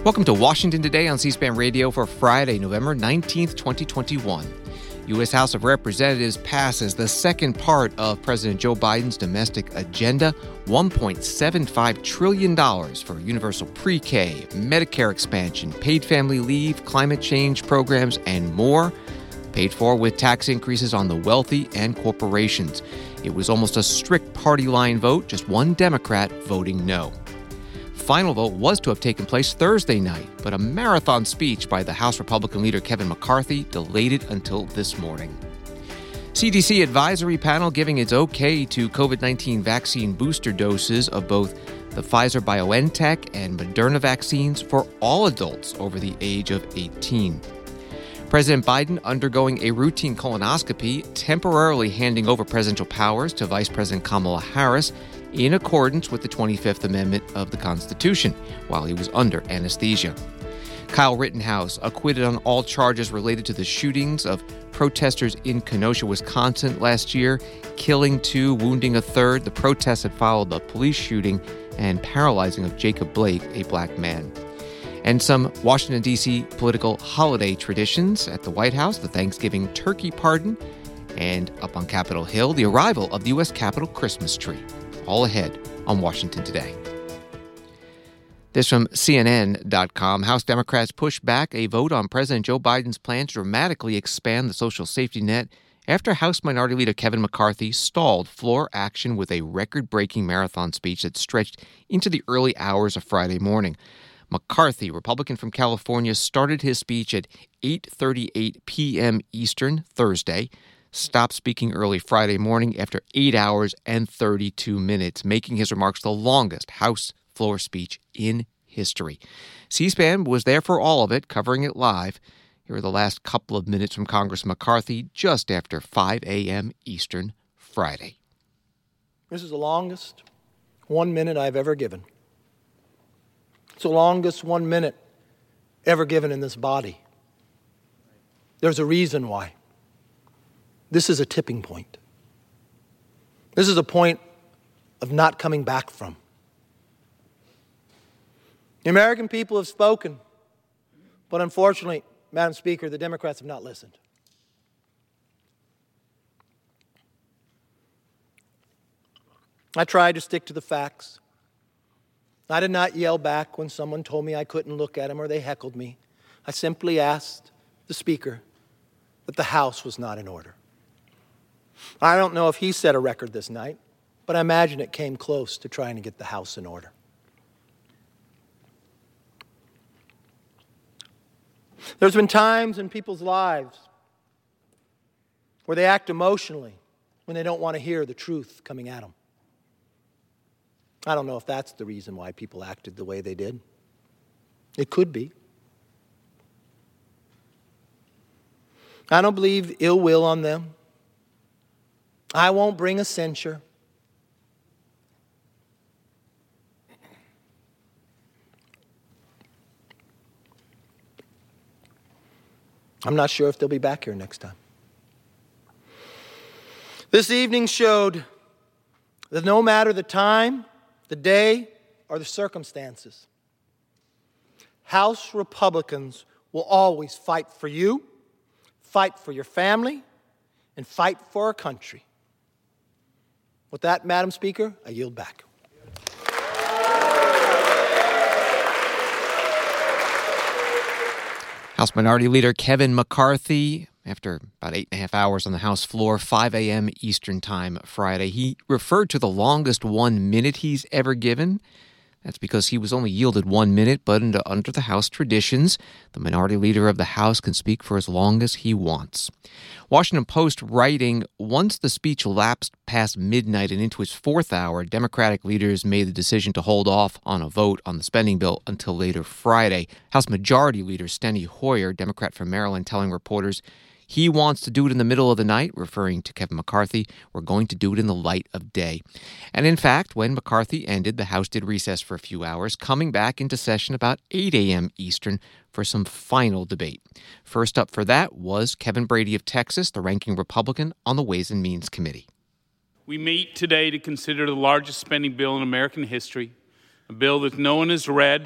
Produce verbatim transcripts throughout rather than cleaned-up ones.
Welcome to Washington Today on C-SPAN Radio for Friday, November nineteenth, twenty twenty-one. U S House of Representatives passes the second part of President Joe Biden's domestic agenda, one point seven five trillion dollars for universal pre-K, Medicare expansion, paid family leave, climate change programs, and more, paid for with tax increases on the wealthy and corporations. It was almost a strict party line vote, just one Democrat voting no. Final vote was to have taken place Thursday night, but a marathon speech by the House Republican leader Kevin McCarthy delayed it until this morning. C D C advisory panel giving its okay to covid nineteen vaccine booster doses of both the Pfizer-BioNTech and Moderna vaccines for all adults over the age of eighteen. President Biden undergoing a routine colonoscopy, temporarily handing over presidential powers to Vice President Kamala Harris in accordance with the twenty-fifth Amendment of the Constitution while he was under anesthesia. Kyle Rittenhouse acquitted on all charges related to the shootings of protesters in Kenosha, Wisconsin last year, killing two, wounding a third. The protests had followed the police shooting and paralyzing of Jacob Blake, a black man. And some Washington, D C political holiday traditions at the White House, the Thanksgiving turkey pardon, and up on Capitol Hill, the arrival of the U S Capitol Christmas tree. All ahead on Washington Today. This from C N N dot com. House Democrats push back a vote on President Joe Biden's plan to dramatically expand the social safety net after House Minority Leader Kevin McCarthy stalled floor action with a record-breaking marathon speech that stretched into the early hours of Friday morning. McCarthy, Republican from California, started his speech at eight thirty-eight p.m. Eastern Thursday, stopped speaking early Friday morning after eight hours and thirty-two minutes, making his remarks the longest House floor speech in history. C-SPAN was there for all of it, covering it live. Here are the last couple of minutes from Congressman McCarthy just after five a.m. Eastern Friday. This is the longest one minute I've ever given. It's the longest one minute ever given in this body. There's a reason why. This is a tipping point. This is a point of not coming back from. The American people have spoken, but unfortunately, Madam Speaker, the Democrats have not listened. I tried to stick to the facts. I did not yell back when someone told me I couldn't look at them or they heckled me. I simply asked the Speaker that the House was not in order. I don't know if he set a record this night, but I imagine it came close to trying to get the House in order. There's been times in people's lives where they act emotionally when they don't want to hear the truth coming at them. I don't know if that's the reason why people acted the way they did. It could be. I don't believe ill will on them. I won't bring a censure. I'm not sure if they'll be back here next time. This evening showed that no matter the time, the day, or the circumstances, House Republicans will always fight for you, fight for your family, and fight for our country. With that, Madam Speaker, I yield back. House Minority Leader Kevin McCarthy, after about eight and a half hours on the House floor, five a.m. Eastern Time Friday, he referred to the longest one minute he's ever given. That's because he was only yielded one minute, but under, under the House traditions, the Minority Leader of the House can speak for as long as he wants. Washington Post writing, once the speech lapsed past midnight and into its fourth hour, Democratic leaders made the decision to hold off on a vote on the spending bill until later Friday. House Majority Leader Steny Hoyer, Democrat from Maryland, telling reporters he wants to do it in the middle of the night, referring to Kevin McCarthy. We're going to do it in the light of day. And in fact, when McCarthy ended, the House did recess for a few hours, coming back into session about eight a.m. Eastern for some final debate. First up for that was Kevin Brady of Texas, the ranking Republican on the Ways and Means Committee. We meet today to consider the largest spending bill in American history, a bill that no one has read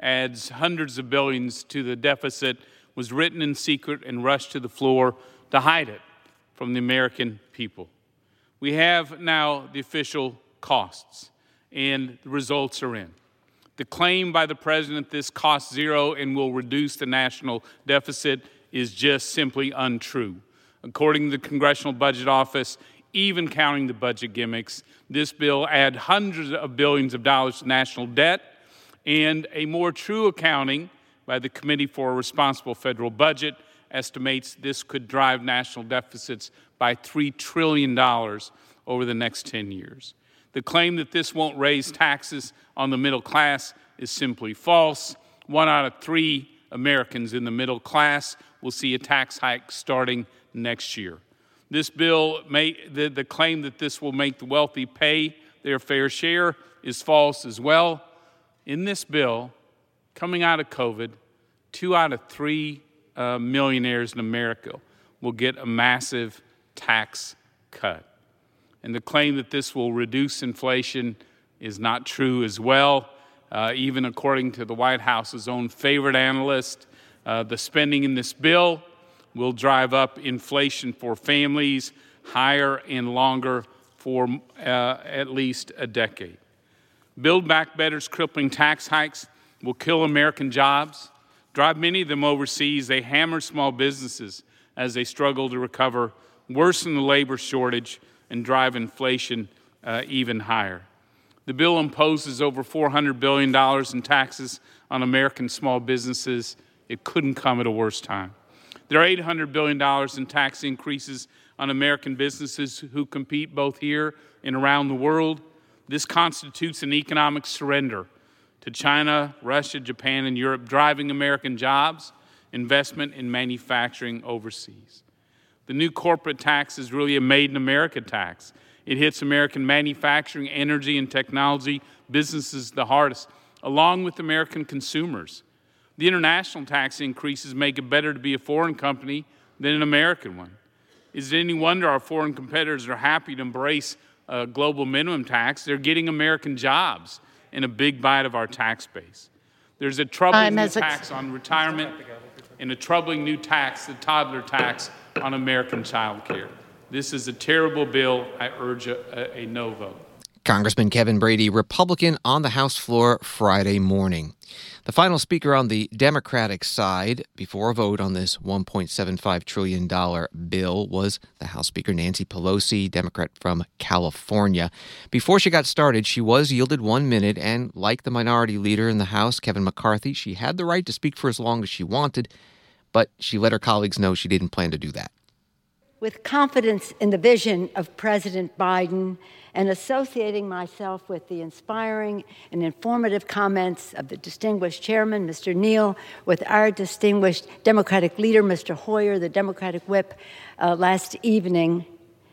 adds hundreds of billions to the deficit, was written in secret and rushed to the floor to hide it from the American people. We have now the official costs, and the results are in. The claim by the president this costs zero and will reduce the national deficit is just simply untrue. According to the Congressional Budget Office, even counting the budget gimmicks, this bill adds hundreds of billions of dollars to national debt, and a more true accounting by the Committee for a Responsible Federal Budget estimates this could drive national deficits by three trillion dollars over the next ten years. The claim that this won't raise taxes on the middle class is simply false. One out of three Americans in the middle class will see a tax hike starting next year. This bill, may, the, the claim that this will make the wealthy pay their fair share is false as well. In this bill, coming out of COVID, two out of three uh, millionaires in America will get a massive tax cut. And the claim that this will reduce inflation is not true as well. Uh, even according to the White House's own favorite analyst, uh, the spending in this bill will drive up inflation for families higher and longer for uh, at least a decade. Build Back Better's crippling tax hikes will kill American jobs, drive many of them overseas. They hammer small businesses as they struggle to recover, worsen the labor shortage, and drive inflation uh, even higher. The bill imposes over four hundred billion dollars in taxes on American small businesses. It couldn't come at a worse time. There are eight hundred billion dollars in tax increases on American businesses who compete both here and around the world. This constitutes an economic surrender to China, Russia, Japan, and Europe, driving American jobs, investment, and manufacturing overseas. The new corporate tax is really a Made in America tax. It hits American manufacturing, energy, and technology businesses the hardest, along with American consumers. The international tax increases make it better to be a foreign company than an American one. Is it any wonder our foreign competitors are happy to embrace a global minimum tax? They're getting American jobs and a big bite of our tax base. There's a troubling new tax on retirement and a troubling new tax, the toddler tax, on American child care. This is a terrible bill. I urge a, a, a no vote. Congressman Kevin Brady, Republican, on the House floor Friday morning. The final speaker on the Democratic side before a vote on this one point seven five trillion dollars bill was the House Speaker Nancy Pelosi, Democrat from California. Before she got started, she was yielded one minute, and like the minority leader in the House, Kevin McCarthy, she had the right to speak for as long as she wanted, but she let her colleagues know she didn't plan to do that. With confidence in the vision of President Biden and associating myself with the inspiring and informative comments of the distinguished chairman, Mister Neal, with our distinguished Democratic leader, Mister Hoyer, the Democratic whip, uh, last evening,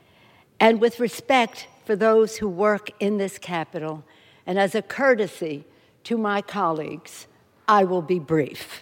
and with respect for those who work in this Capitol, and as a courtesy to my colleagues, I will be brief.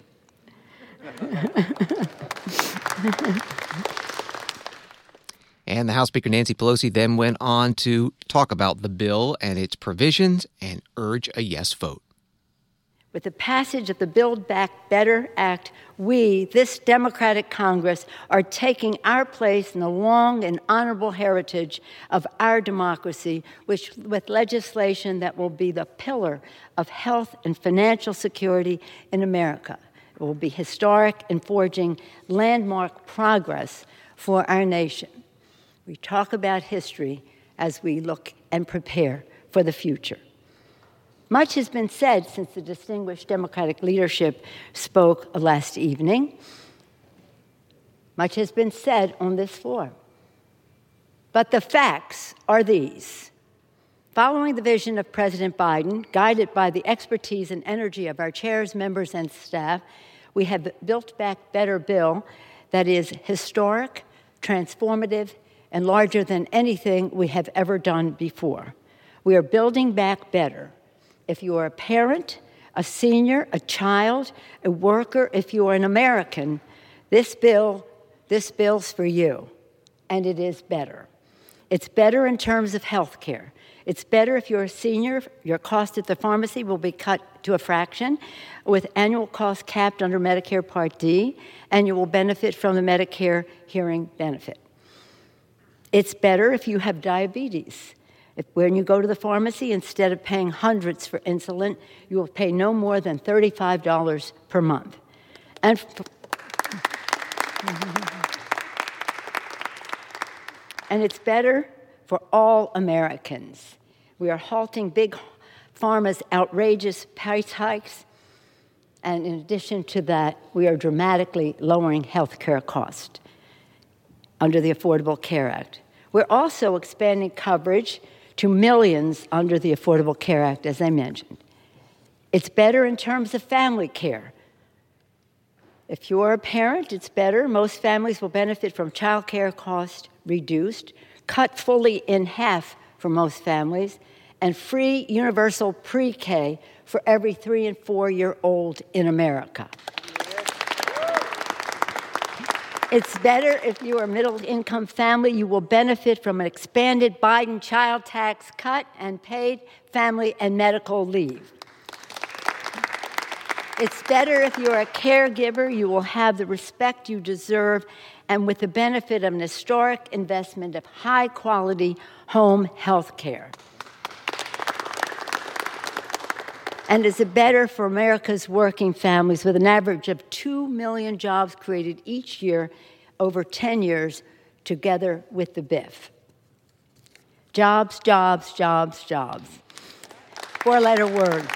And the House Speaker Nancy Pelosi then went on to talk about the bill and its provisions and urge a yes vote. With the passage of the Build Back Better Act, we, this Democratic Congress, are taking our place in the long and honorable heritage of our democracy, which, with legislation that will be the pillar of health and financial security in America. It will be historic in forging landmark progress for our nation. We talk about history as we look and prepare for the future. Much has been said since the distinguished Democratic leadership spoke last evening. Much has been said on this floor. But the facts are these. Following the vision of President Biden, guided by the expertise and energy of our chairs, members, and staff, we have Built Back Better bill that is historic, transformative, and larger than anything we have ever done before. We are building back better. If you are a parent, a senior, a child, a worker, if you are an American, this bill, this bill's for you, and it is better. It's better in terms of health care. It's better if you're a senior, your cost at the pharmacy will be cut to a fraction, with annual costs capped under Medicare Part D, and you will benefit from the Medicare hearing benefit. It's better if you have diabetes. If when you go to the pharmacy, instead of paying hundreds for insulin, you will pay no more than thirty-five dollars per month. And And it's better for all Americans. We are halting Big Pharma's outrageous price hikes, and in addition to that, we are dramatically lowering health care costs under the Affordable Care Act. We're also expanding coverage to millions under the Affordable Care Act, as I mentioned. It's better in terms of family care. If you're a parent, it's better. Most families will benefit from child care costs reduced, cut fully in half for most families, and free universal pre-K for every three and four-year-old in America. It's better if you're a middle-income family. You will benefit from an expanded Biden child tax cut and paid family and medical leave. It's better if you're a caregiver. You will have the respect you deserve and with the benefit of an historic investment of high-quality home health care. And is it better for America's working families with an average of two million jobs created each year over ten years together with the B I F? Jobs, jobs, jobs, jobs. Four-letter word.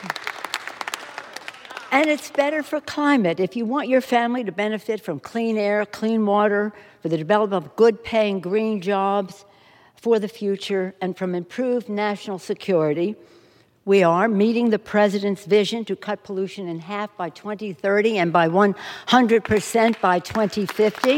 And it's better for climate. If you want your family to benefit from clean air, clean water, for the development of good-paying green jobs for the future, and from improved national security, we are meeting the President's vision to cut pollution in half by twenty thirty and by one hundred percent by twenty fifty,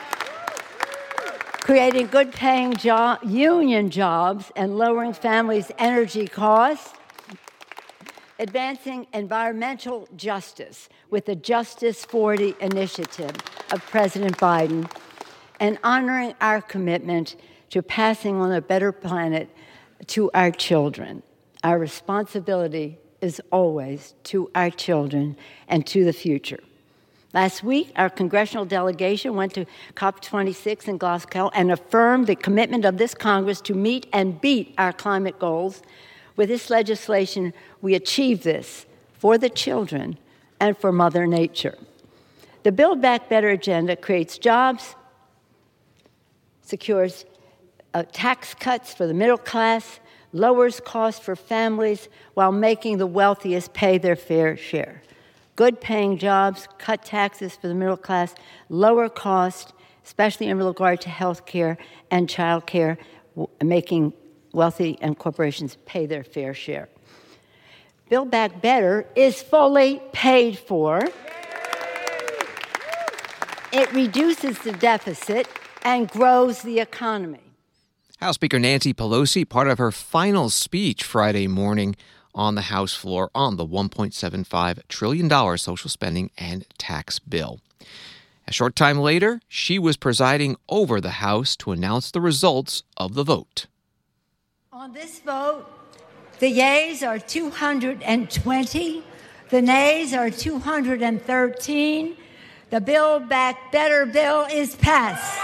creating good-paying job, union jobs and lowering families' energy costs, advancing environmental justice with the Justice forty initiative of President Biden, and honoring our commitment to passing on a better planet to our children. Our responsibility is always to our children and to the future. Last week, our congressional delegation went to COP twenty-six in Glasgow and affirmed the commitment of this Congress to meet and beat our climate goals. With this legislation, we achieve this for the children and for Mother Nature. The Build Back Better agenda creates jobs, secures uh, tax cuts for the middle class, lowers costs for families while making the wealthiest pay their fair share. Good-paying jobs, cut taxes for the middle class, lower costs, especially in regard to health care and child care, making wealthy and corporations pay their fair share. Build Back Better is fully paid for. It reduces the deficit and grows the economy. House Speaker Nancy Pelosi, part of her final speech Friday morning on the House floor on the one point seven five trillion dollars social spending and tax bill. A short time later, she was presiding over the House to announce the results of the vote. On this vote, the yeas are two hundred twenty, the nays are two hundred thirteen. The Build Back Better bill is passed.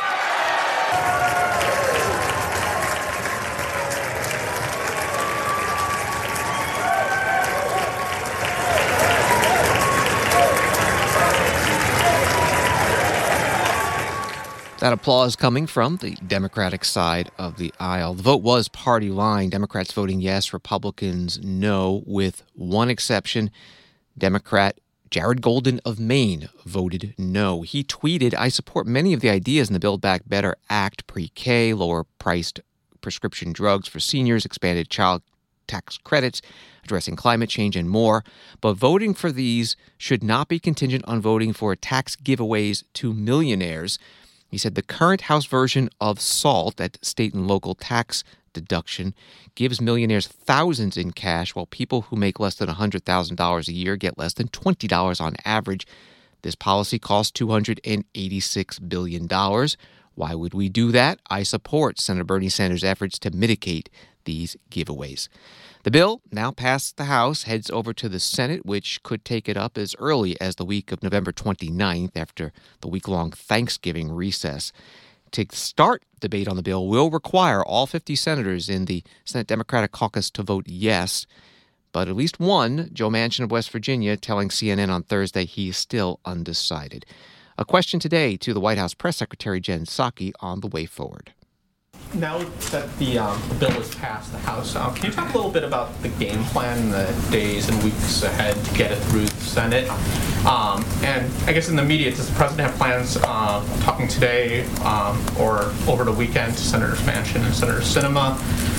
That applause coming from the Democratic side of the aisle. The vote was party line. Democrats voting yes, Republicans no, with one exception. Democrat Jared Golden of Maine voted no. He tweeted, "I support many of the ideas in the Build Back Better Act, pre-K, lower-priced prescription drugs for seniors, expanded child tax credits, addressing climate change, and more. But voting for these should not be contingent on voting for tax giveaways to millionaires." He said the current House version of SALT, that state and local tax deduction, gives millionaires thousands in cash, while people who make less than one hundred thousand dollars a year get less than twenty dollars on average. This policy costs two hundred eighty-six billion dollars. Why would we do that? I support Senator Bernie Sanders' efforts to mitigate these giveaways. The bill, now past the House, heads over to the Senate, which could take it up as early as the week of November twenty-ninth after the week-long Thanksgiving recess. To start debate on the bill will require all fifty senators in the Senate Democratic caucus to vote yes, but at least one, Joe Manchin of West Virginia, telling C N N on Thursday he is still undecided. A question today to the White House Press Secretary Jen Psaki on the way forward. Now that the, um, the bill has passed the House, uh, can you talk a little bit about the game plan, the days and weeks ahead to get it through the Senate? Um, and I guess in the media, does the president have plans uh, talking today um, or over the weekend to Senators Manchin and Senator Sinema?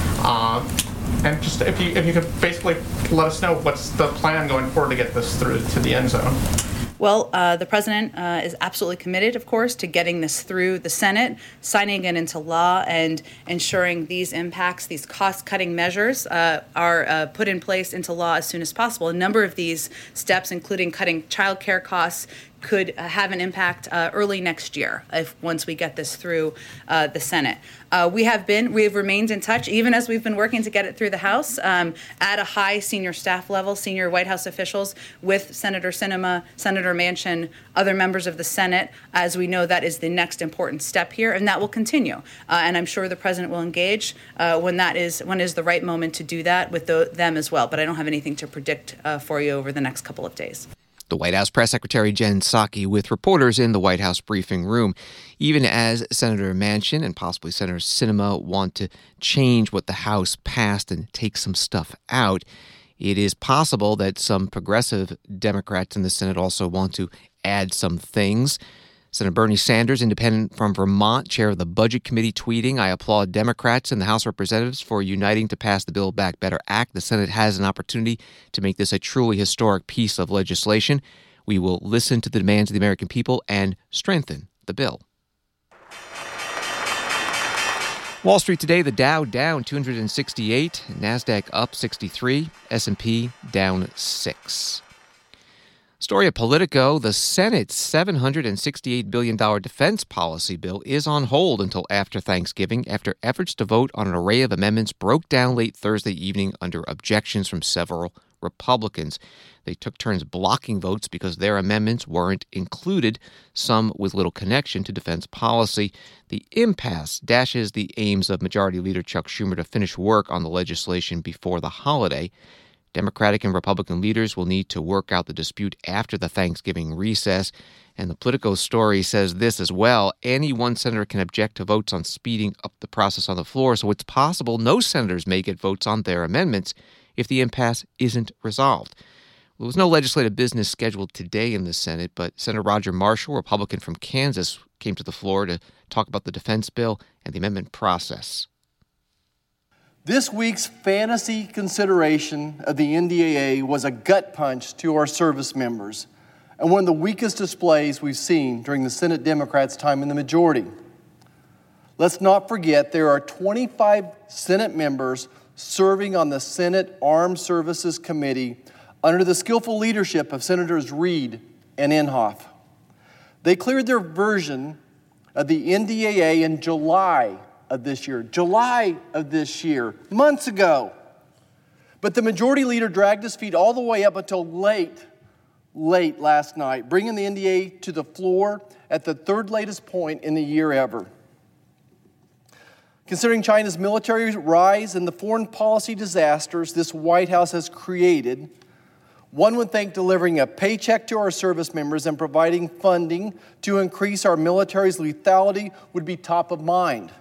Um, and just if you if you could basically let us know what's the plan going forward to get this through to the end zone. Well, uh, the president uh, is absolutely committed, of course, to getting this through the Senate, signing it into law, and ensuring these impacts, these cost-cutting measures, uh, are uh, put in place into law as soon as possible. A number of these steps, including cutting child care costs, could uh, have an impact uh, early next year if once we get this through uh, the Senate. Uh, we have been, we have remained in touch, even as we've been working to get it through the House, um, at a high senior staff level, senior White House officials, with Senator Sinema, Senator Manchin, other members of the Senate, as we know that is the next important step here, and that will continue. Uh, and I'm sure the president will engage uh, when that is when is the right moment to do that with the, them as well. But I don't have anything to predict uh, for you over the next couple of days. The White House Press Secretary Jen Psaki with reporters in the White House briefing room. Even as Senator Manchin and possibly Senator Sinema want to change what the House passed and take some stuff out, it is possible that some progressive Democrats in the Senate also want to add some things. Senator Bernie Sanders, independent from Vermont, chair of the Budget Committee, tweeting, "I applaud Democrats in the House of Representatives for uniting to pass the Build Back Better Act. The Senate has an opportunity to make this a truly historic piece of legislation. We will listen to the demands of the American people and strengthen the bill." Wall Street today, the Dow down two hundred sixty-eight, NASDAQ up sixty-three, S and P down six. Story of Politico, the Senate's seven hundred sixty-eight billion dollars defense policy bill is on hold until after Thanksgiving after efforts to vote on an array of amendments broke down late Thursday evening under objections from several Republicans. They took turns blocking votes because their amendments weren't included, some with little connection to defense policy. The impasse dashes the aims of Majority Leader Chuck Schumer to finish work on the legislation before the holiday. Democratic and Republican leaders will need to work out the dispute after the Thanksgiving recess. And the Politico story says this as well. Any one senator can object to votes on speeding up the process on the floor, so it's possible no senators may get votes on their amendments if the impasse isn't resolved. Well, there was no legislative business scheduled today in the Senate, but Senator Roger Marshall, Republican from Kansas, came to the floor to talk about the defense bill and the amendment process. This week's fantasy consideration of the N D A A was a gut punch to our service members and one of the weakest displays we've seen during the Senate Democrats' time in the majority. Let's not forget there are twenty-five Senate members serving on the Senate Armed Services Committee under the skillful leadership of Senators Reid and Inhofe. They cleared their version of the N D A A in July of this year, July of this year, months ago. But the majority leader dragged his feet all the way up until late, late last night, bringing the N D A A to the floor at the third latest point in the year ever. Considering China's military rise and the foreign policy disasters this White House has created, one would think delivering a paycheck to our service members and providing funding to increase our military's lethality would be top of mind.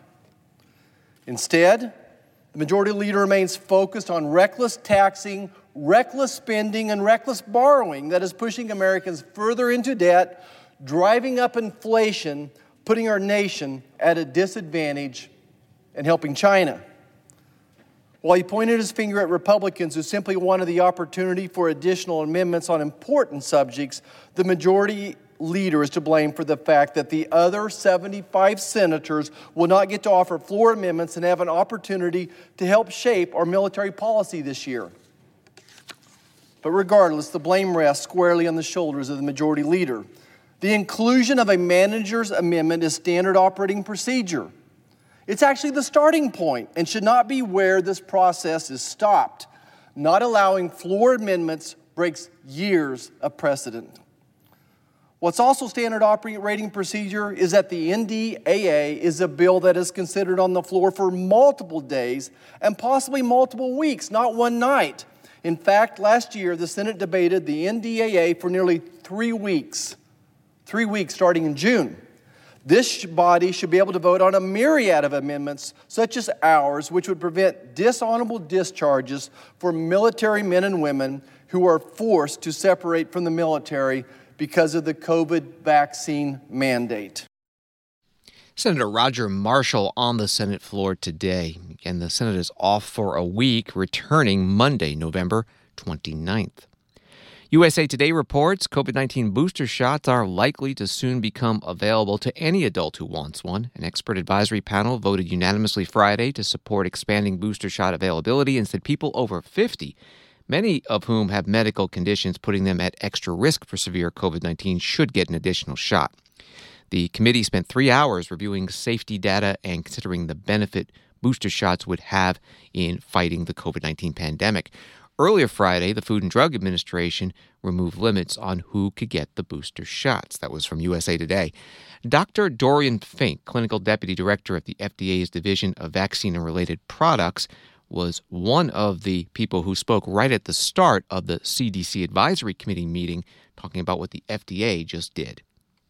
Instead, the majority leader remains focused on reckless taxing, reckless spending, and reckless borrowing that is pushing Americans further into debt, driving up inflation, putting our nation at a disadvantage, and helping China. While he pointed his finger at Republicans who simply wanted the opportunity for additional amendments on important subjects, the majority leader is to blame for the fact that the other seventy-five senators will not get to offer floor amendments and have an opportunity to help shape our military policy this year. But regardless, the blame rests squarely on the shoulders of the majority leader. The inclusion of a manager's amendment is standard operating procedure. It's actually the starting point and should not be where this process is stopped. Not allowing floor amendments breaks years of precedent. What's also standard operating procedure is that the N D A A is a bill that is considered on the floor for multiple days and possibly multiple weeks, not one night. In fact, last year, the Senate debated the N D A A for nearly three weeks, three weeks starting in June. This body should be able to vote on a myriad of amendments, such as ours, which would prevent dishonorable discharges for military men and women who are forced to separate from the military because of the COVID vaccine mandate. Senator Roger Marshall on the Senate floor today. And the Senate is off for a week, returning Monday, November twenty-ninth. U S A Today reports COVID nineteen booster shots are likely to soon become available to any adult who wants one. An expert advisory panel voted unanimously Friday to support expanding booster shot availability and said people over fifty, many of whom have medical conditions putting them at extra risk for severe COVID nineteen, should get an additional shot. The committee spent three hours reviewing safety data and considering the benefit booster shots would have in fighting the COVID nineteen pandemic. Earlier Friday, the Food and Drug Administration removed limits on who could get the booster shots. That was from U S A Today. Doctor Dorian Fink, Clinical Deputy Director of the F D A's Division of Vaccine and Related Products, was one of the people who spoke right at the start of the C D C Advisory Committee meeting, talking about what the F D A just did.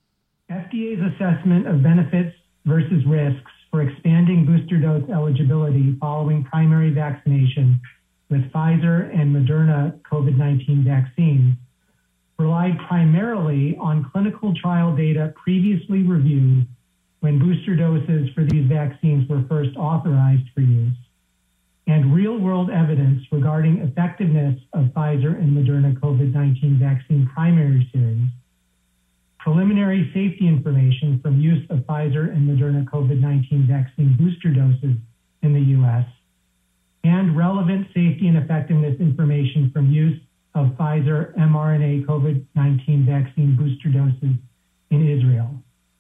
F D A's assessment of benefits versus risks for expanding booster dose eligibility following primary vaccination with Pfizer and Moderna COVID nineteen vaccines relied primarily on clinical trial data previously reviewed when booster doses for these vaccines were first authorized for use, and real-world evidence regarding effectiveness of Pfizer and Moderna COVID nineteen vaccine primary series, preliminary safety information from use of Pfizer and Moderna COVID nineteen vaccine booster doses in the U S, and relevant safety and effectiveness information from use of Pfizer mRNA COVID nineteen vaccine booster doses in Israel.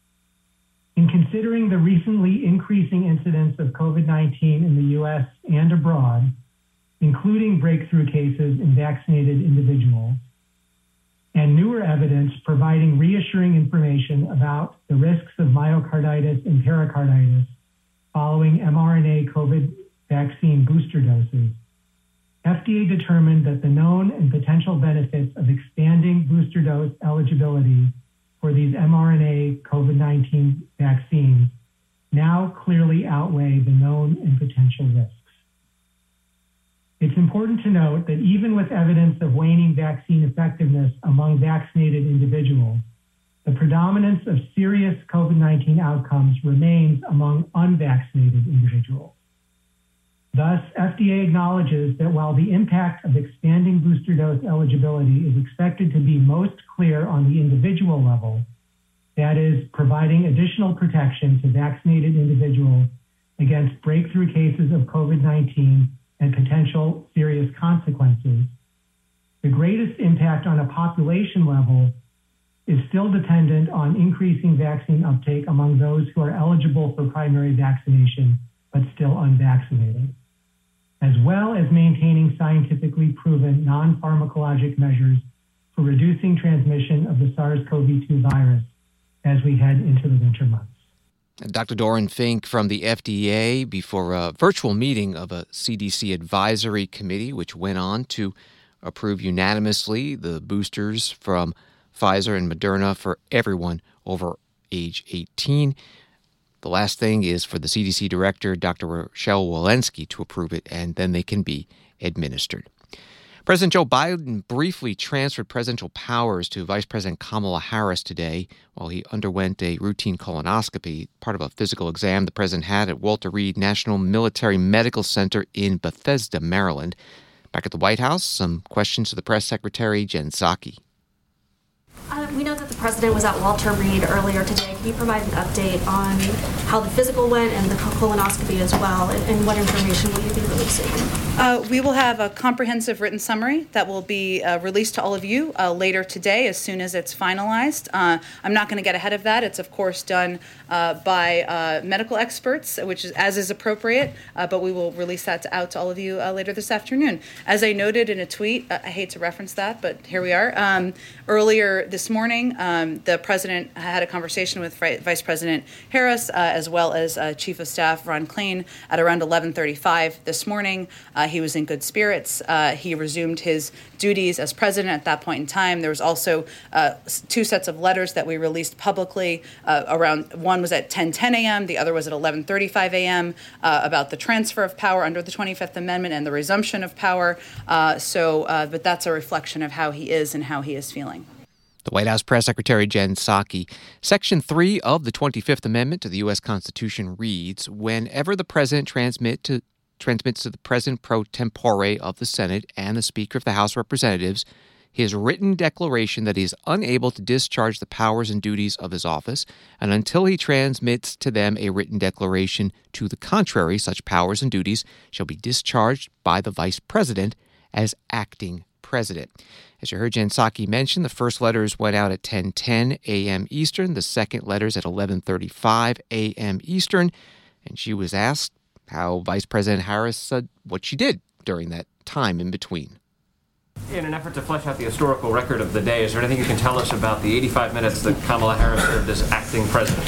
In considering the recently increasing incidence of COVID nineteen in the U S and abroad, including breakthrough cases in vaccinated individuals, and newer evidence providing reassuring information about the risks of myocarditis and pericarditis following mRNA COVID vaccine booster doses, F D A determined that the known and potential benefits of expanding booster dose eligibility for these mRNA COVID nineteen vaccines now clearly outweigh the known and potential risks. It's important to note that even with evidence of waning vaccine effectiveness among vaccinated individuals, the predominance of serious COVID nineteen outcomes remains among unvaccinated individuals. Thus, F D A acknowledges that while the impact of expanding booster dose eligibility is expected to be most clear on the individual level, that is, providing additional protection to vaccinated individuals against breakthrough cases of COVID nineteen and potential serious consequences, the greatest impact on a population level is still dependent on increasing vaccine uptake among those who are eligible for primary vaccination but still unvaccinated, as well as maintaining scientifically proven non-pharmacologic measures for reducing transmission of the SARS-C o V two virus as we head into the winter months. Doctor Dorian Fink from the F D A before a virtual meeting of a C D C advisory committee, which went on to approve unanimously the boosters from Pfizer and Moderna for everyone over age eighteen. The last thing is for the C D C director, Doctor Rochelle Walensky, to approve it, and then they can be administered. President Joe Biden briefly transferred presidential powers to Vice President Kamala Harris today while he underwent a routine colonoscopy, part of a physical exam the president had at Walter Reed National Military Medical Center in Bethesda, Maryland. Back at the White House, some questions to the press secretary, Jen Psaki. Uh, we know that the President was at Walter Reed earlier today. Can you provide an update on how the physical went and the colonoscopy as well, and, and what information will you be releasing? Uh, we will have a comprehensive written summary that will be uh, released to all of you uh, later today as soon as it's finalized. Uh, I'm not going to get ahead of that. It's, of course, done uh, by uh, medical experts, which is as is appropriate, uh, but we will release that to, out to all of you uh, later this afternoon. As I noted in a tweet, uh, I hate to reference that, but here we are. Um, earlier this morning, um, the President had a conversation with Vice President Harris, uh, as well as uh, Chief of Staff Ron Klain at around eleven thirty-five this morning. Uh, he was in good spirits. Uh, he resumed his duties as president at that point in time. There was also uh, two sets of letters that we released publicly. Uh, around one was at ten ten a.m., the other was at eleven thirty-five a.m. Uh, about the transfer of power under the twenty-fifth Amendment and the resumption of power. Uh, so, uh, but that's a reflection of how he is and how he is feeling. The White House Press Secretary Jen Psaki. Section three of the twenty-fifth Amendment to the U S Constitution reads, whenever the President transmit to, transmits to the President pro tempore of the Senate and the Speaker of the House of Representatives his written declaration that he is unable to discharge the powers and duties of his office, and until he transmits to them a written declaration to the contrary, such powers and duties shall be discharged by the Vice President as acting President. As you heard Jen Psaki mention, the first letters went out at ten ten a.m. Eastern, the second letters at eleven thirty-five a.m. Eastern, and she was asked how Vice President Harris said what she did during that time in between. In an effort to flesh out the historical record of the day, is there anything you can tell us about the eighty-five minutes that Kamala Harris served as acting president?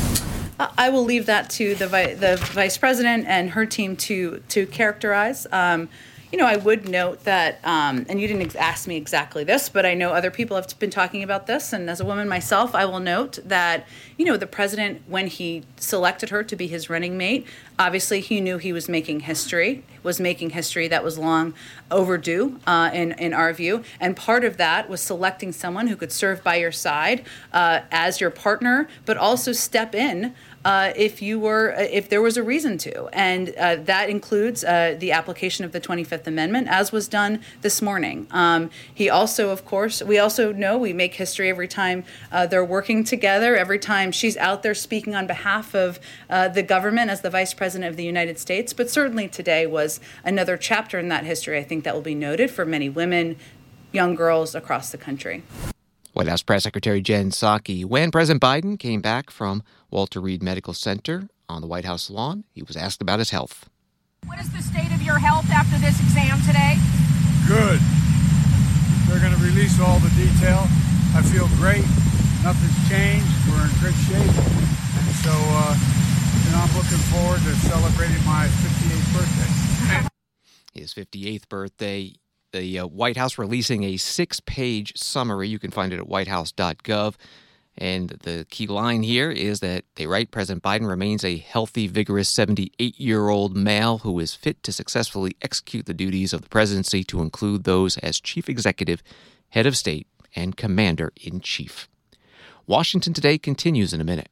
I will leave that to the, vi- the Vice President and her team to, to characterize. Um, You know, I would note that, um, and you didn't ex- ask me exactly this, but I know other people have been talking about this. And as a woman myself, I will note that, you know, the president, when he selected her to be his running mate, obviously he knew he was making history, was making history that was long overdue uh, in, in our view. And part of that was selecting someone who could serve by your side uh, as your partner, but also step in Uh, if you were, if there was a reason to, and uh, that includes uh, the application of the twenty-fifth Amendment, as was done this morning. Um, he also, of course, we also know we make history every time uh, they're working together, every time she's out there speaking on behalf of uh, the government as the Vice President of the United States. But certainly today was another chapter in that history, I think, that will be noted for many women, young girls across the country. White House Press Secretary Jen Psaki. When President Biden came back from Walter Reed Medical Center on the White House lawn, he was asked about his health. What is the state of your health after this exam today? Good. They're going to release all the detail. I feel great. Nothing's changed. We're in good shape. And so uh, you know, I'm looking forward to celebrating my fifty-eighth birthday. His fifty-eighth birthday. The uh, White House releasing a six-page summary. You can find it at white house dot gov. And the key line here is that they write, President Biden remains a healthy, vigorous seventy-eight-year-old male who is fit to successfully execute the duties of the presidency, to include those as chief executive, head of state, and commander-in-chief. Washington Today continues in a minute.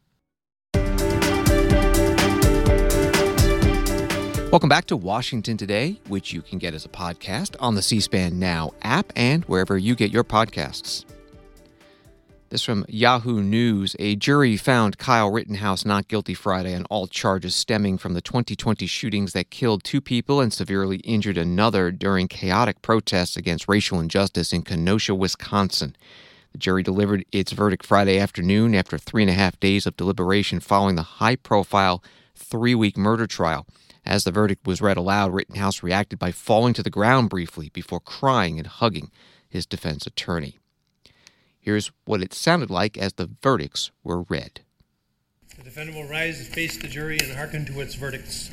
Welcome back to Washington Today, which you can get as a podcast on the C-SPAN Now app and wherever you get your podcasts. This from Yahoo News. A jury found Kyle Rittenhouse not guilty Friday on all charges stemming from the twenty twenty shootings that killed two people and severely injured another during chaotic protests against racial injustice in Kenosha, Wisconsin. The jury delivered its verdict Friday afternoon after three and a half days of deliberation following the high-profile three-week murder trial. As the verdict was read aloud, Rittenhouse reacted by falling to the ground briefly before crying and hugging his defense attorney. Here's what it sounded like as the verdicts were read. The defendant will rise and face the jury and hearken to its verdicts.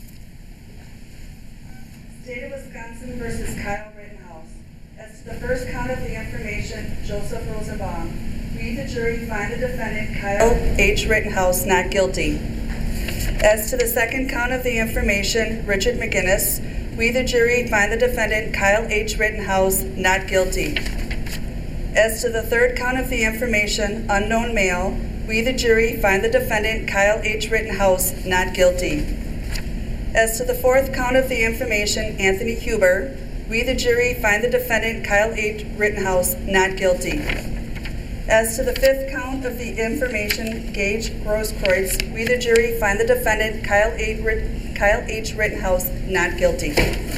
State of Wisconsin versus Kyle Rittenhouse. As to the first count of the information, Joseph Rosenbaum. We, the jury, find the defendant, Kyle H. Rittenhouse, not guilty. As to the second count of the information, Richard McGinnis, we, the jury, find the defendant, Kyle H. Rittenhouse, not guilty. As to the third count of the information, unknown male, we, the jury, find the defendant, Kyle H. Rittenhouse, not guilty. As to the fourth count of the information, Anthony Huber, we, the jury, find the defendant, Kyle H. Rittenhouse, not guilty. As to the fifth count of the information Gage Grosskreutz, we the jury find the defendant Kyle H. Rit- Kyle H. Rittenhouse not guilty.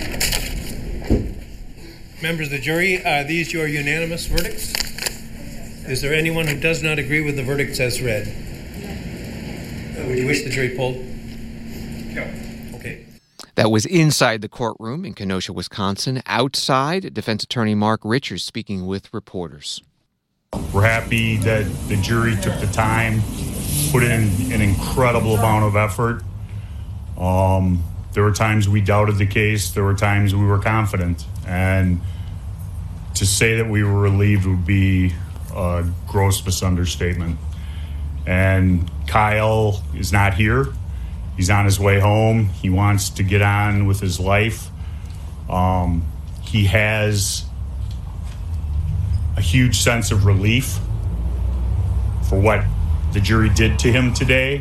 Members of the jury, are these your unanimous verdicts? Is there anyone who does not agree with the verdicts as read? Uh, would you wish the jury polled? No. Okay. That was inside the courtroom in Kenosha, Wisconsin. Outside, defense attorney Mark Richards speaking with reporters. We're happy that the jury took the time, put in an incredible amount of effort. Um, there were times we doubted the case. There were times we were confident. And to say that we were relieved would be a gross misunderstatement. And Kyle is not here. He's on his way home. He wants to get on with his life. Um, he has a huge sense of relief for what the jury did to him today.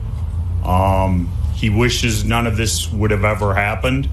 Um, he wishes none of this would have ever happened.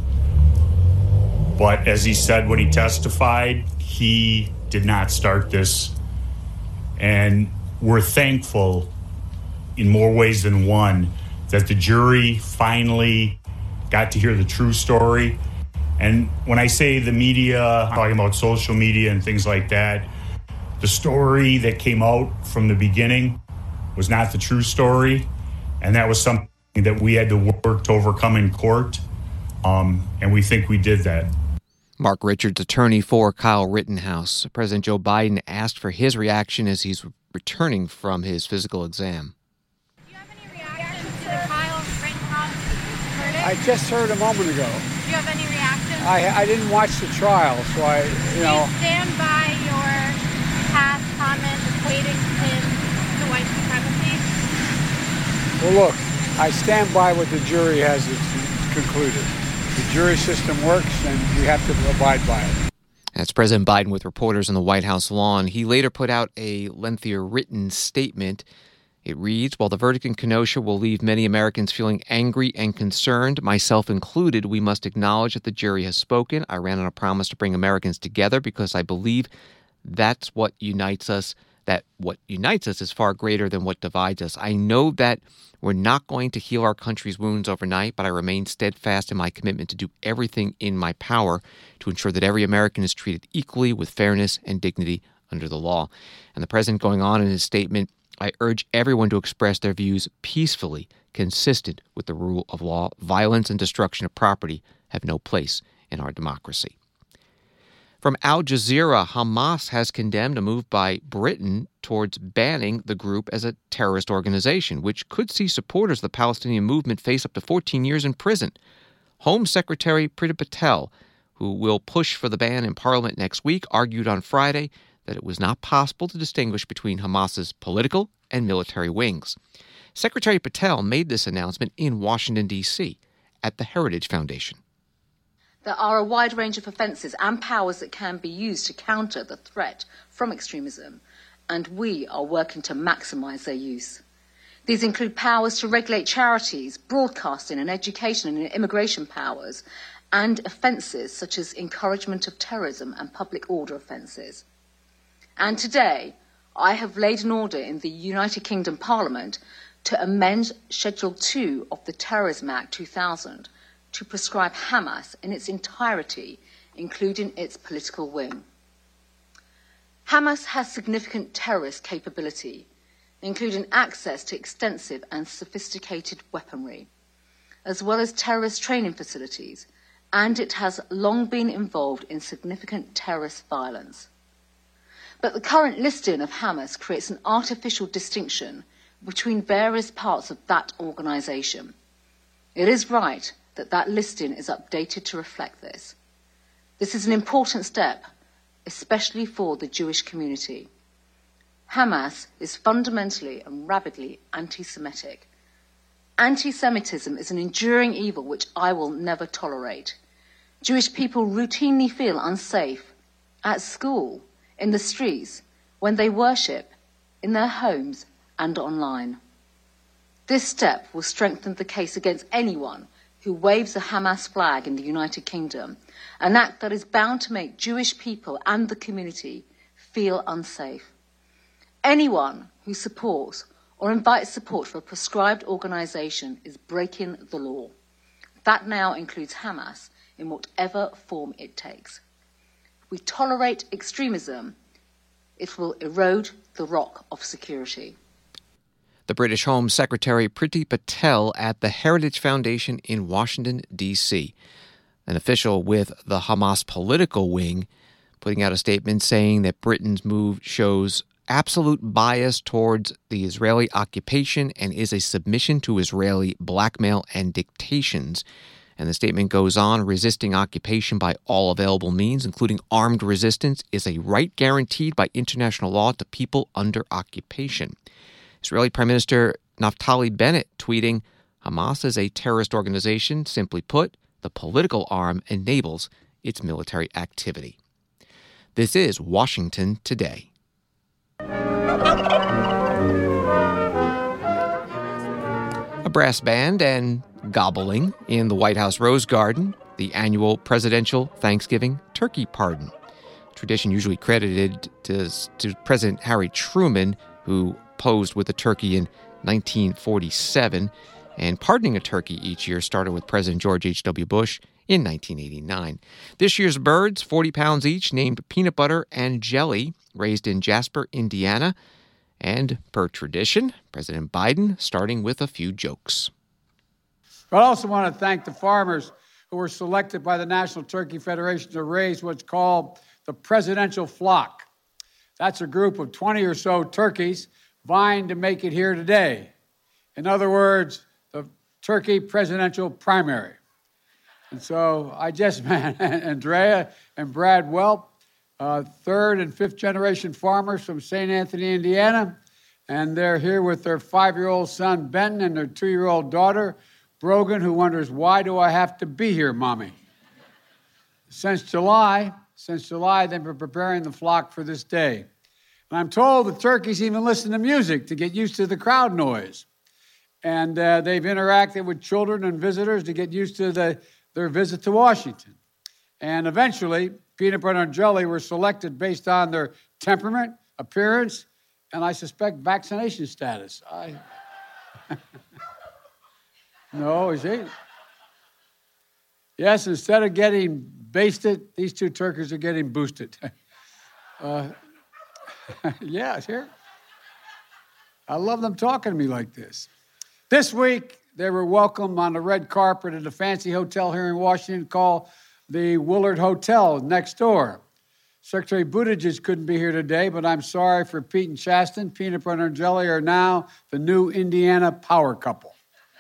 But as he said when he testified, he did not start this. And we're thankful in more ways than one that the jury finally got to hear the true story. And when I say the media, I'm talking about social media and things like that, the story that came out from the beginning was not the true story. And that was something that we had to work to overcome in court. Um, and we think we did that. Mark Richards, attorney for Kyle Rittenhouse. President Joe Biden asked for his reaction as he's returning from his physical exam. Do you have any reaction to the Kyle Rittenhouse verdict? I just heard a moment ago. Do you have any reaction? I, I didn't watch the trial, so I, you Do know. you stand by your past comment equating him to white supremacy? Well, look, I stand by what the jury has concluded. The jury system works, and we have to abide by it. That's President Biden with reporters on the White House lawn. He later put out a lengthier written statement. It reads, while the verdict in Kenosha will leave many Americans feeling angry and concerned, myself included, we must acknowledge that the jury has spoken. I ran on a promise to bring Americans together because I believe that's what unites us, that what unites us is far greater than what divides us. I know that we're not going to heal our country's wounds overnight, but I remain steadfast in my commitment to do everything in my power to ensure that every American is treated equally with fairness and dignity under the law. And the president going on in his statement, I urge everyone to express their views peacefully, consistent with the rule of law. Violence and destruction of property have no place in our democracy. From Al Jazeera, Hamas has condemned a move by Britain towards banning the group as a terrorist organization, which could see supporters of the Palestinian movement face up to fourteen years in prison. Home Secretary Priti Patel, who will push for the ban in Parliament next week, argued on Friday that it was not possible to distinguish between Hamas's political and military wings. Secretary Patel made this announcement in Washington, D C at the Heritage Foundation. There are a wide range of offences and powers that can be used to counter the threat from extremism, and we are working to maximise their use. These include powers to regulate charities, broadcasting and education and immigration powers, and offences such as encouragement of terrorism and public order offences. And today, I have laid an order in the United Kingdom Parliament to amend Schedule two of the Terrorism Act two thousand to prescribe Hamas in its entirety, including its political wing. Hamas has significant terrorist capability, including access to extensive and sophisticated weaponry, as well as terrorist training facilities, and it has long been involved in significant terrorist violence. But the current listing of Hamas creates an artificial distinction between various parts of that organisation. It is right that that listing is updated to reflect this. This is an important step, especially for the Jewish community. Hamas is fundamentally and rabidly anti-Semitic. Anti-Semitism is an enduring evil which I will never tolerate. Jewish people routinely feel unsafe at school, in the streets, when they worship, in their homes and online. This step will strengthen the case against anyone who waves a Hamas flag in the United Kingdom, an act that is bound to make Jewish people and the community feel unsafe. Anyone who supports or invites support for a prescribed organisation is breaking the law. That now includes Hamas in whatever form it takes. If we tolerate extremism, it will erode the rock of security. The British Home Secretary Priti Patel at the Heritage Foundation in Washington, D C An official with the Hamas political wing putting out a statement saying that Britain's move shows absolute bias towards the Israeli occupation and is a submission to Israeli blackmail and dictations. And the statement goes on, resisting occupation by all available means, including armed resistance, is a right guaranteed by international law to people under occupation. Israeli Prime Minister Naftali Bennett tweeting, Hamas is a terrorist organization. Simply put, the political arm enables its military activity. This is Washington Today. A brass band and gobbling in the White House Rose Garden, the annual presidential Thanksgiving turkey pardon. Tradition usually credited to, to President Harry Truman, who posed with a turkey in nineteen forty-seven, and pardoning a turkey each year started with President George H W. Bush in nineteen eighty-nine. This year's birds, forty pounds each, named Peanut Butter and Jelly, raised in Jasper, Indiana. And per tradition, President Biden starting with a few jokes. I also want to thank the farmers who were selected by the National Turkey Federation to raise what's called the presidential flock. That's a group of twenty or so turkeys vying to make it here today. In other words, the turkey presidential primary. And so I just met Andrea and Brad Welp, uh, third and fifth generation farmers from Saint Anthony, Indiana. And they're here with their five-year-old son, Benton, and their two-year-old daughter, Brogan, who wonders, why do I have to be here, Mommy? Since July, since July, they've been preparing the flock for this day. And I'm told the turkeys even listen to music to get used to the crowd noise. And uh, they've interacted with children and visitors to get used to the, their visit to Washington. And eventually, Peanut Butter and Jelly were selected based on their temperament, appearance, and I suspect vaccination status. I... No, is he? Yes, instead of getting basted, these two turkeys are getting boosted. uh, yeah, here. I love them talking to me like this. This week, they were welcomed on the red carpet at a fancy hotel here in Washington called the Willard Hotel next door. Secretary Buttigieg couldn't be here today, but I'm sorry for Pete and Chasten. Peanut Butter and Jelly are now the new Indiana power couple.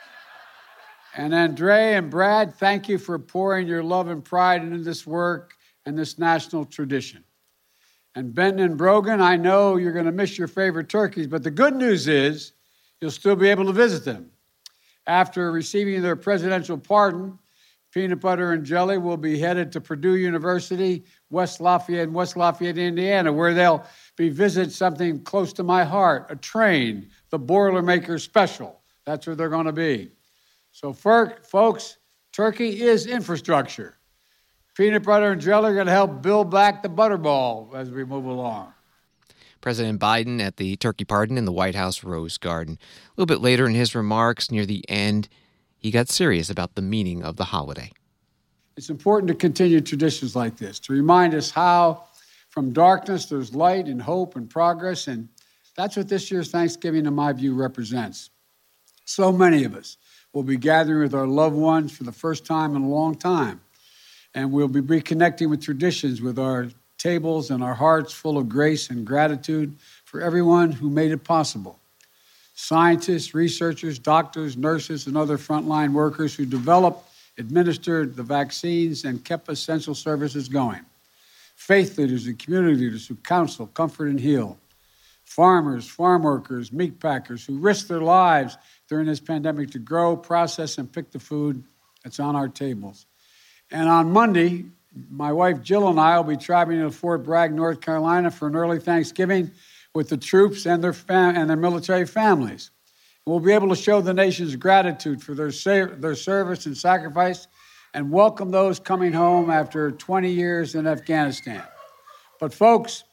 And Andrea and Brad, thank you for pouring your love and pride into this work and this national tradition. And Benton and Brogan, I know you're going to miss your favorite turkeys, but the good news is you'll still be able to visit them. After receiving their presidential pardon, Peanut Butter and Jelly will be headed to Purdue University, West Lafayette, in West Lafayette, Indiana, where they'll be visit something close to my heart, a train, the Boilermaker Special. That's where they're going to be. So, folks, turkey is infrastructure. Peanut Butter and Jelly are going to help build back the Butterball as we move along. President Biden at the turkey pardon in the White House Rose Garden. A little bit later in his remarks, near the end, he got serious about the meaning of the holiday. It's important to continue traditions like this, to remind us how from darkness there's light and hope and progress, and that's what this year's Thanksgiving, in my view, represents. So many of us will be gathering with our loved ones for the first time in a long time, and we'll be reconnecting with traditions with our tables and our hearts full of grace and gratitude for everyone who made it possible. Scientists, researchers, doctors, nurses, and other frontline workers who developed, administered the vaccines, and kept essential services going. Faith leaders and community leaders who counsel, comfort, and heal. Farmers, farm workers, meat packers who risked their lives during this pandemic to grow, process, and pick the food that's on our tables. And on Monday, my wife Jill and I will be traveling to Fort Bragg, North Carolina for an early Thanksgiving with the troops and their fam- and their military families. We'll be able to show the nation's gratitude for their, sa- their service and sacrifice and welcome those coming home after twenty years in Afghanistan. But folks,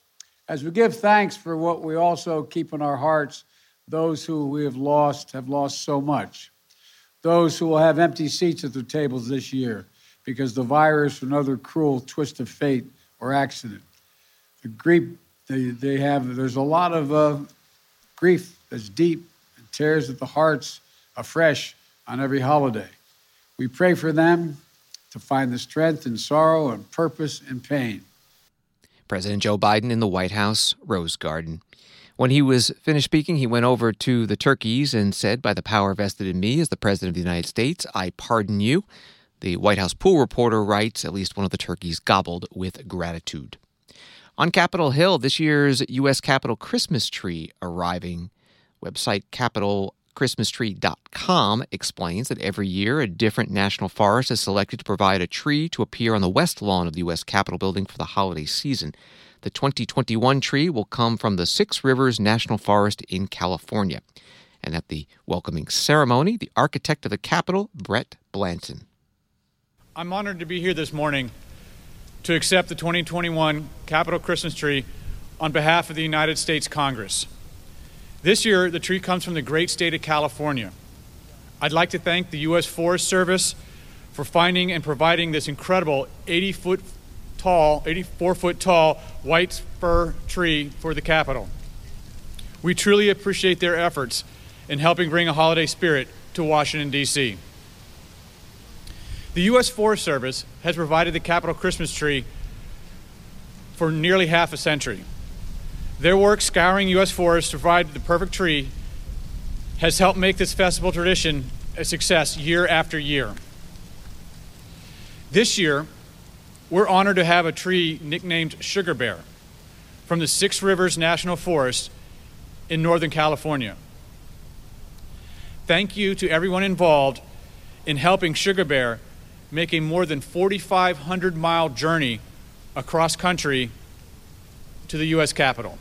As we give thanks for what we also keep in our hearts, those who we have lost have lost so much. Those who will have empty seats at their tables this year because the virus or another cruel twist of fate or accident. The grief they, they have, there's a lot of uh, grief that's deep and tears at the hearts afresh on every holiday. We pray for them to find the strength in sorrow and purpose in pain. President Joe Biden in the White House Rose Garden. When he was finished speaking, he went over to the turkeys and said, "By the power vested in me as the President of the United States, I pardon you." The White House pool reporter writes at least one of the turkeys gobbled with gratitude. On Capitol Hill, this year's U S Capitol Christmas tree arriving. Website Capitol Christmas Tree dot com explains that every year a different national forest is selected to provide a tree to appear on the west lawn of the U S Capitol building for the holiday season. The twenty twenty-one tree will come from the Six Rivers National Forest in California. And at the welcoming ceremony, the architect of the Capitol, Brett Blanton. I'm honored to be here this morning to accept the twenty twenty-one Capitol Christmas tree on behalf of the United States Congress. This year, the tree comes from the great state of California. I'd like to thank the U S Forest Service for finding and providing this incredible eighty-foot tall, eighty-four foot tall white fir tree for the Capitol. We truly appreciate their efforts in helping bring a holiday spirit to Washington, D C The U S Forest Service has provided the Capitol Christmas tree for nearly half a century. Their work scouring U S forests to provide the perfect tree has helped make this festival tradition a success year after year. This year, we're honored to have a tree nicknamed Sugar Bear from the Six Rivers National Forest in Northern California. Thank you to everyone involved in helping Sugar Bear make a more than forty-five hundred mile journey across country to the U S Capitol.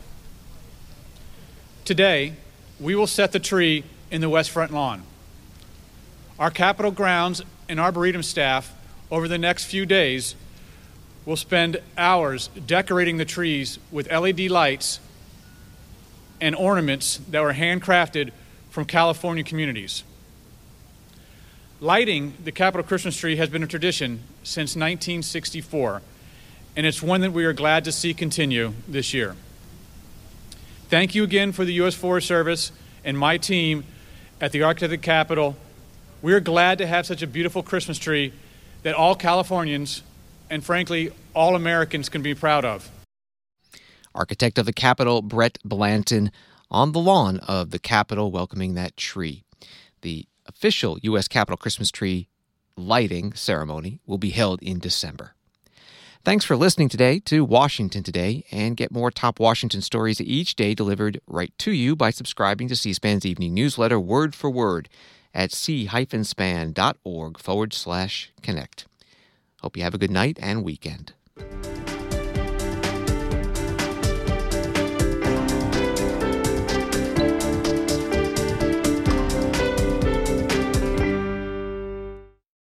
Today, we will set the tree in the West Front lawn. Our Capitol grounds and Arboretum staff over the next few days will spend hours decorating the trees with L E D lights and ornaments that were handcrafted from California communities. Lighting the Capitol Christmas tree has been a tradition since nineteen sixty-four, and it's one that we are glad to see continue this year. Thank you again for the U S Forest Service and my team at the Architect of the Capitol. We are glad to have such a beautiful Christmas tree that all Californians and frankly, all Americans can be proud of. Architect of the Capitol, Brett Blanton, on the lawn of the Capitol welcoming that tree. The official U S Capitol Christmas tree lighting ceremony will be held in December. Thanks for listening today to Washington Today, and get more top Washington stories each day delivered right to you by subscribing to C-SPAN's evening newsletter word for word at c-span.org forward slash connect. Hope you have a good night and weekend.